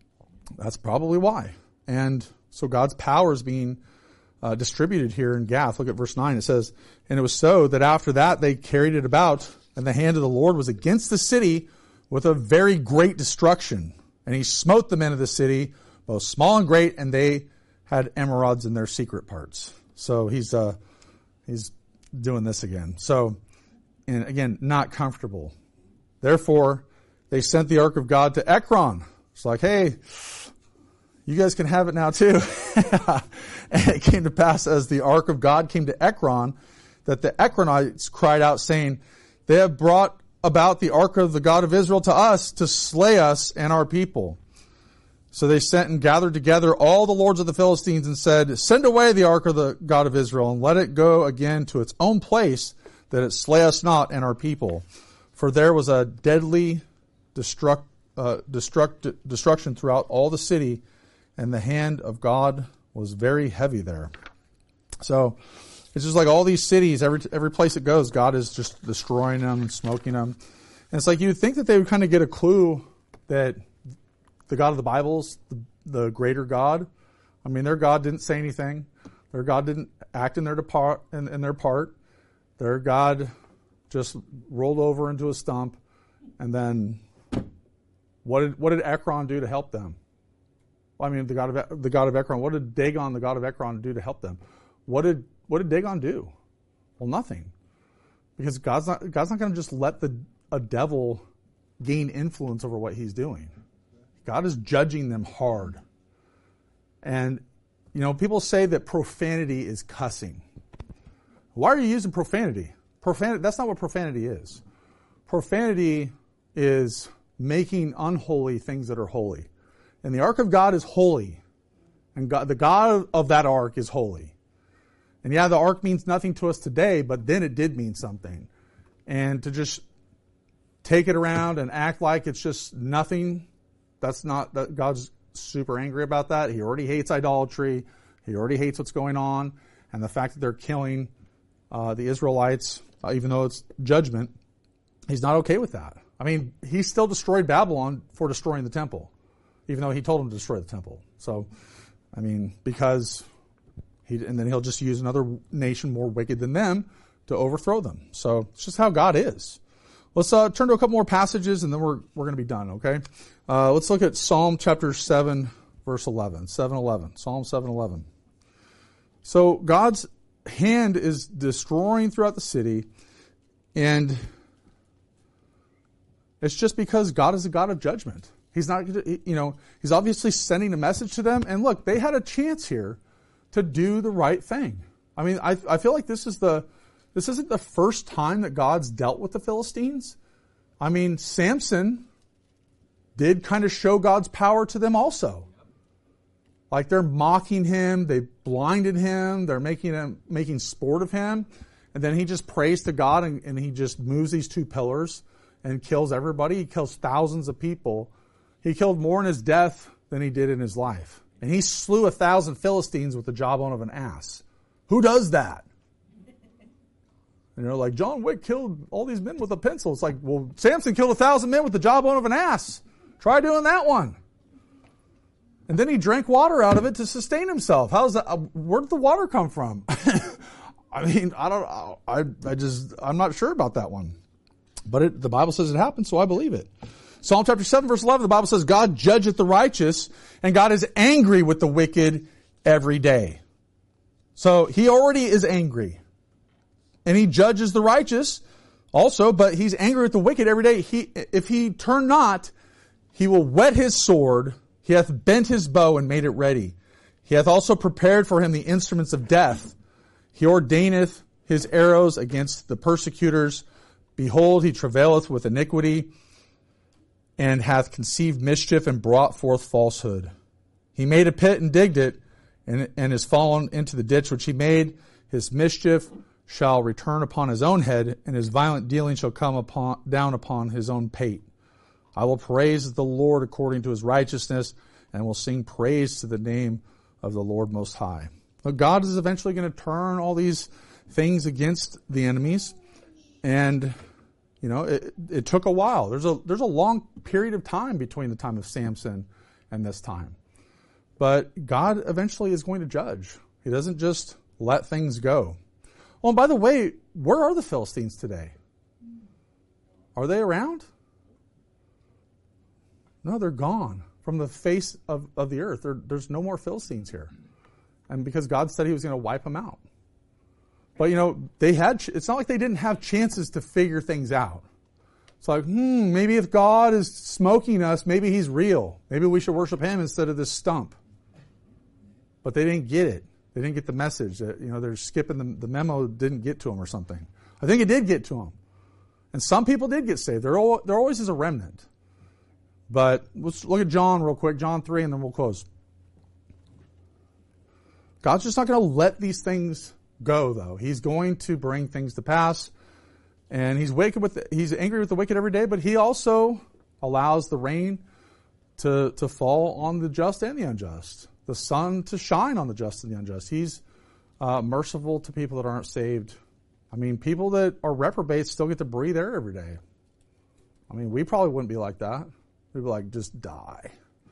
That's probably why. And so God's power is being uh, distributed here in Gath. Look at verse nine. It says, and it was so that after that they carried it about, and the hand of the Lord was against the city with a very great destruction. And he smote the men of the city, both small and great, and they had emerods in their secret parts. So he's uh, he's doing this again. So, and again, not comfortable. Therefore, they sent the ark of God to Ekron. It's like, hey, you guys can have it now too. And it came to pass as the ark of God came to Ekron, that the Ekronites cried out, saying, they have brought about the ark of the God of Israel to us to slay us and our people. So they sent and gathered together all the lords of the Philistines and said, send away the ark of the God of Israel and let it go again to its own place, that it slay us not and our people. For there was a deadly destruct, uh, destruct, destruction throughout all the city, and the hand of God was very heavy there. So it's just like all these cities, every every place it goes, God is just destroying them and smoking them. And it's like you'd think that they would kind of get a clue that the God of the Bible's the, the greater God. I mean, their God didn't say anything. Their God didn't act in their depart in, in their part. Their God just rolled over into a stump. And then what did what did Ekron do to help them? Well, I mean, the God of the God of Ekron. What did Dagon, the God of Ekron, do to help them? What did what did Dagon do? Well, nothing, because God's not God's not going to just let the a devil gain influence over what he's doing. God is judging them hard. And, you know, people say that profanity is cussing. Why are you using profanity? Profanity, that's not what profanity is. Profanity is making unholy things that are holy. And the ark of God is holy. And God, the God of that ark is holy. And yeah, the ark means nothing to us today, but then it did mean something. And to just take it around and act like it's just nothing, that's not, that God's super angry about that. He already hates idolatry. He already hates what's going on. And the fact that they're killing uh, the Israelites, uh, even though it's judgment, he's not okay with that. I mean, he still destroyed Babylon for destroying the temple, even though he told them to destroy the temple. So, I mean, because he, and then he'll just use another nation more wicked than them to overthrow them. So it's just how God is. Let's uh, turn to a couple more passages, and then we're we're going to be done. Okay, uh, let's look at Psalm chapter seven, verse eleven. Seven eleven. Psalm seven eleven. So God's hand is destroying throughout the city, and it's just because God is a God of judgment. He's not, you know, he's obviously sending a message to them. And look, they had a chance here to do the right thing. I mean, I I feel like this is the This isn't the first time that God's dealt with the Philistines. I mean, Samson did kind of show God's power to them also. Like they're mocking him, they blinded him, they're making him making sport of him, and then he just prays to God and, and he just moves these two pillars and kills everybody. He kills thousands of people. He killed more in his death than he did in his life. And he slew a thousand Philistines with the jawbone of an ass. Who does that? You know, like John Wick killed all these men with a pencil. It's like, well, Samson killed a thousand men with the jawbone of an ass. Try doing that one. And then he drank water out of it to sustain himself. How's that? Where did the water come from? I mean, I don't, I, I just, I'm not sure about that one. But it, the Bible says it happened, so I believe it. Psalm chapter seven, verse eleven, the Bible says, God judgeth the righteous, and God is angry with the wicked every day. So he already is angry. And he judges the righteous also, but he's angry with the wicked every day. He, if he turn not, he will whet his sword. He hath bent his bow and made it ready. He hath also prepared for him the instruments of death. He ordaineth his arrows against the persecutors. Behold, he travaileth with iniquity, and hath conceived mischief and brought forth falsehood. He made a pit and digged it, and, and is fallen into the ditch which he made. His mischief shall return upon his own head, and his violent dealing shall come upon, down upon his own pate. I will praise the Lord according to his righteousness, and will sing praise to the name of the Lord Most High. But God is eventually going to turn all these things against the enemies, and you know it, it took a while. There's a there's a long period of time between the time of Samson and this time. But God eventually is going to judge. He doesn't just let things go. Oh, and by the way, where are the Philistines today? Are they around? No, they're gone from the face of, of the earth. There, there's no more Philistines here. And because God said he was going to wipe them out. But, you know, they had, it's not like they didn't have chances to figure things out. It's like, hmm, maybe if God is smoking us, maybe he's real. Maybe we should worship him instead of this stump. But they didn't get it. They didn't get the message that, you know, they're skipping the, the memo didn't get to them or something. I think it did get to them. And some people did get saved. There, all, there always is a remnant. But let's look at John real quick, John three, and then we'll close. God's just not going to let these things go, though. He's going to bring things to pass. And he's wicked with the, he's angry with the wicked every day, but he also allows the rain to, to fall on the just and the unjust. The sun to shine on the just and the unjust. He's uh, merciful to people that aren't saved. I mean, people that are reprobates still get to breathe air every day. I mean, we probably wouldn't be like that. We'd be like, just die.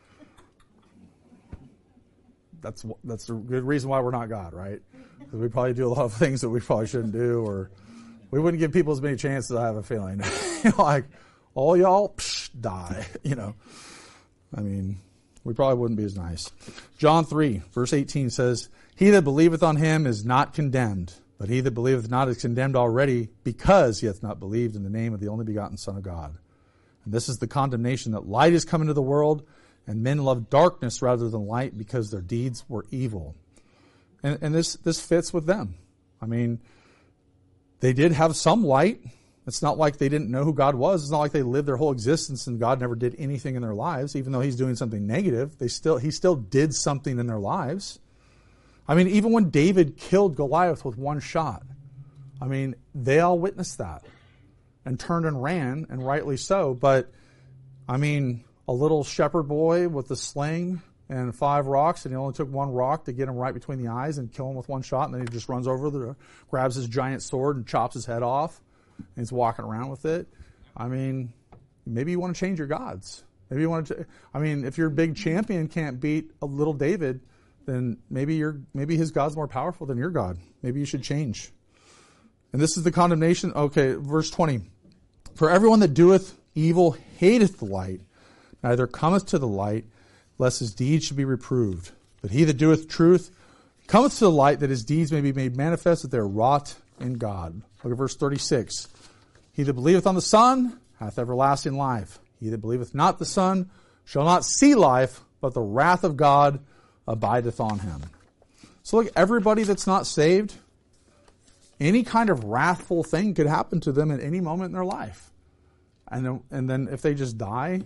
That's that's a good reason why we're not God, right? Because we probably do a lot of things that we probably shouldn't do, or we wouldn't give people as many chances, I have a feeling. You know, like, all y'all, psh, die, you know. I mean, we probably wouldn't be as nice. John three, verse eighteen says, he that believeth on him is not condemned, but he that believeth not is condemned already, because he hath not believed in the name of the only begotten Son of God. And this is the condemnation, that light is come into the world, and men love darkness rather than light, because their deeds were evil. And, and this, this fits with them. I mean, they did have some light. It's not like they didn't know who God was. It's not like they lived their whole existence and God never did anything in their lives. Even though he's doing something negative, they still he still did something in their lives. I mean, even when David killed Goliath with one shot, I mean, they all witnessed that and turned and ran, and rightly so. But, I mean, a little shepherd boy with a sling and five rocks, and he only took one rock to get him right between the eyes and kill him with one shot, and then he just runs over, the, grabs his giant sword and chops his head off, and he's walking around with it. I mean, maybe you want to change your gods. Maybe you want to, I mean, if your big champion can't beat a little David, then maybe your maybe his God's more powerful than your God. Maybe you should change. And this is the condemnation. Okay, verse twenty. For everyone that doeth evil hateth the light, neither cometh to the light, lest his deeds should be reproved. But he that doeth truth cometh to the light, that his deeds may be made manifest, that they are wrought in God. Look at verse thirty-six. He that believeth on the Son hath everlasting life. He that believeth not the Son shall not see life, but the wrath of God abideth on him. So look, everybody that's not saved, any kind of wrathful thing could happen to them at any moment in their life. And then, and then if they just die,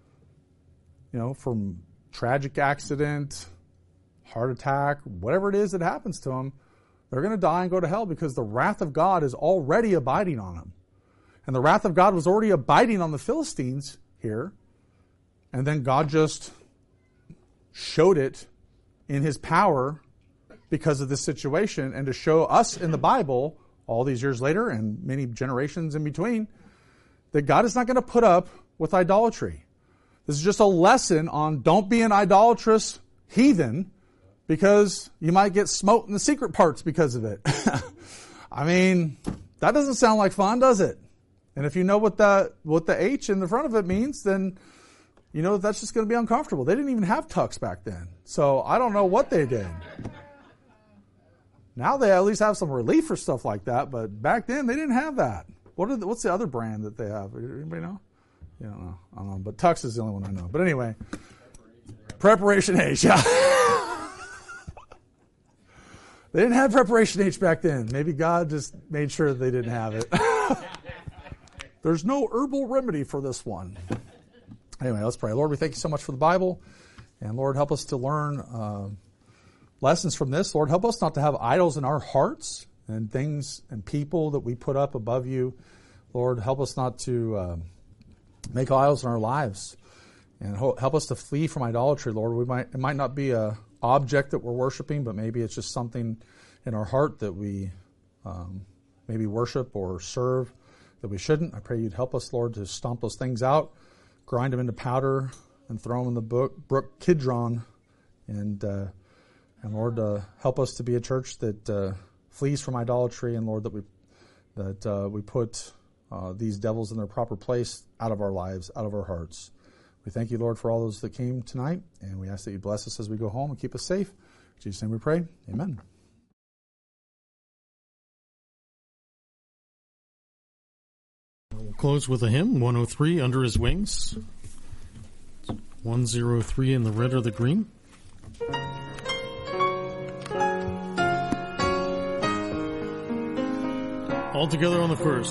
you know, from tragic accident, heart attack, whatever it is that happens to them, they're going to die and go to hell, because the wrath of God is already abiding on them. And the wrath of God was already abiding on the Philistines here. And then God just showed it in his power because of this situation, and to show us in the Bible all these years later and many generations in between that God is not going to put up with idolatry. This is just a lesson on don't be an idolatrous heathen, because you might get smoked in the secret parts because of it. I mean, that doesn't sound like fun, does it? And if you know what the what the H in the front of it means, then you know that's just going to be uncomfortable. They didn't even have tux back then. So I don't know what they did. Now they at least have some relief for stuff like that, but back then they didn't have that. What are the, what's the other brand that they have? Anybody know? You don't know. I don't know. But Tux is the only one I know. But anyway, Preparation H. Yeah. They didn't have Preparation H back then. Maybe God just made sure they didn't have it. There's no herbal remedy for this one. Anyway, let's pray. Lord, we thank you so much for the Bible. And Lord, help us to learn uh, lessons from this. Lord, help us not to have idols in our hearts and things and people that we put up above you. Lord, help us not to uh, make idols in our lives. And help us to flee from idolatry, Lord. We might It might not be a object that we're worshiping, but maybe it's just something in our heart that we um, maybe worship or serve that we shouldn't. I pray you'd help us, Lord, to stomp those things out, grind them into powder, and throw them in the brook Kidron, And, uh, and Lord, uh, help us to be a church that uh, flees from idolatry, and Lord, that we that uh, we put uh, these devils in their proper place out of our lives, out of our hearts. We thank you, Lord, for all those that came tonight, and we ask that you bless us as we go home and keep us safe. In Jesus' name we pray. Amen. We'll close with a hymn, one oh three, Under His Wings. one oh three in the red or the green. All together on the first.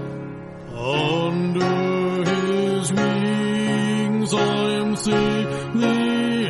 Under His wings I am safely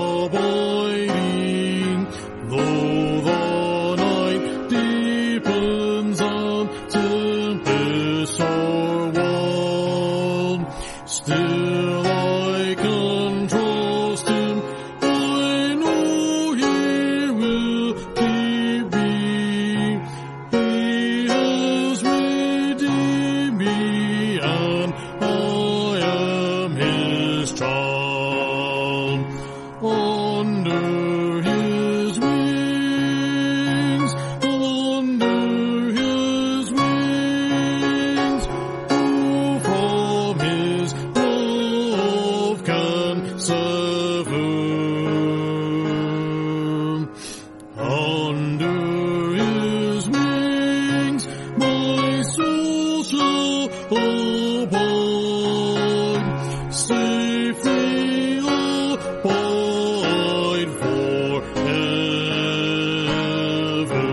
abiding, though the night deepens and tempest are wild. Still I can trust Him. I know He will keep me. He has redeemed me, and I am His child. Under His wings, under His wings, who from His love can sever? Under His wings, my soul shall abide, safely abide forever.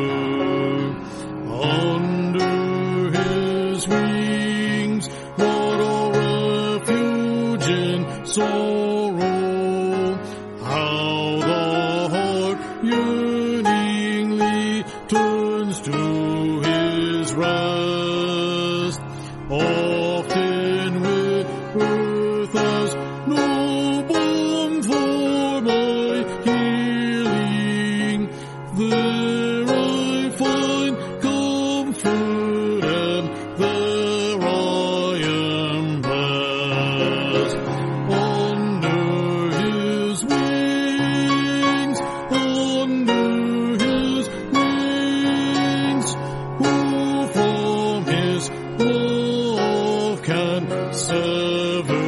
Under His wings, what a refuge in sorrow, how the heart yearningly turns to His rest. Often with earth as no balm for my healing, there I find comfort, and there I am blessed. Under His wings, under His wings, who from His love can sever?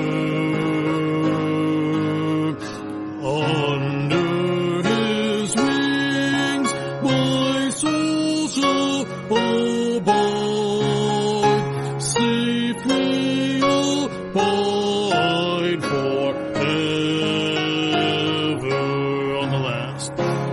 Under His wings, my soul shall abide, safely abide forever. On the last.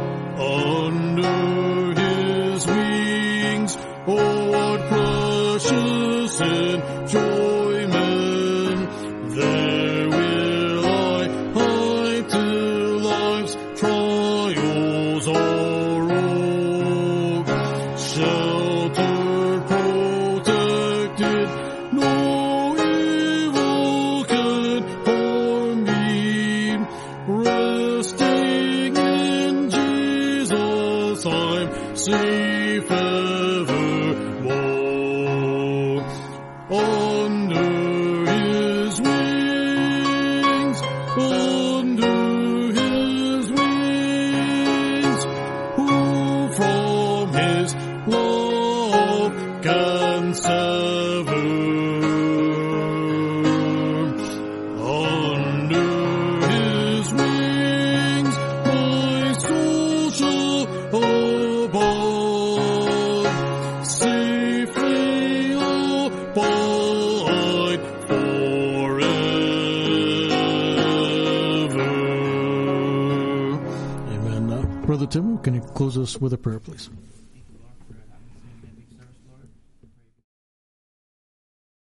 Under His wings, oh, what precious enjoyment, there will I hide till life's trials are o'er. Sheltered, protected, no evil can harm me. Resting in Jesus, I'm safe evermore. Under His wings, under His wings, who from His love can sever? Under His wings, my soul shall abide, safely abide forever. Amen. Uh, Brother Tim, can you close us with a prayer, please?